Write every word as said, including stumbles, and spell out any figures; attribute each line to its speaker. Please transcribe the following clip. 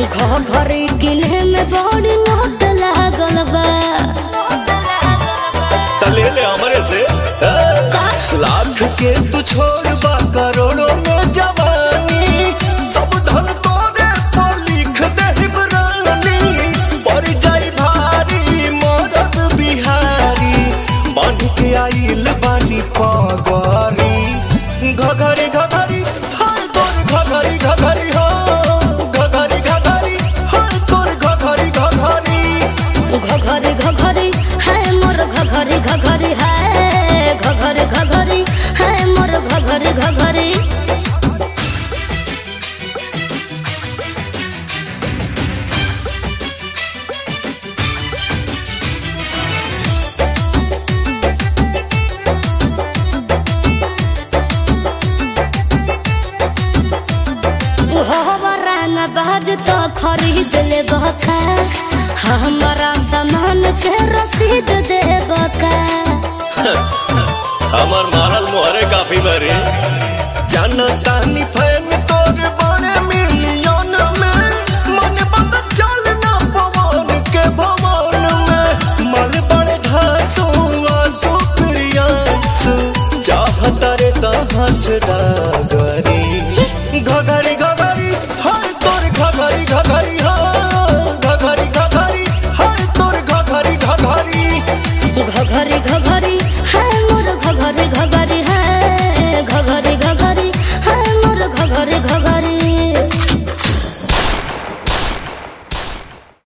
Speaker 1: घरी किने में बड़ी नोट लागल बा
Speaker 2: तले ले हमरे से लाख के तू छोड़ बा करोड़ों में जवानी सब धन तोरे पर लिख दे बरानी पड़ जाई भारी मरद बिहारी बांध के आइल बानी पगरी घघरी घघरी हाय तोर घघरी घघरी हो घघरी घघरी हाय तोर घघरी घघरी
Speaker 1: घघरी घघरी है मोर घघरी घघरी है घघरी घघरी है मोर घघरी घघरी बाज तो खरीद ले बका हमारा सामान के रसीद दे बका
Speaker 2: हमर मारल मोहरे काफी बरे जाना जानी फैन तोर बड़े मिलियन में मन बंद चलना पवन के भवन में मल बड़े घासू आंसू प्रियांसु चाहत रे साथ दागरी घघरी घघरी हाय तोर घघरी घघरी हो घघरी घघरी हाय तोर घघरी घघरी
Speaker 1: घघरी घघरी है मोर घघरी घघरी है घघरी घघरी है मोर घघरी घघरी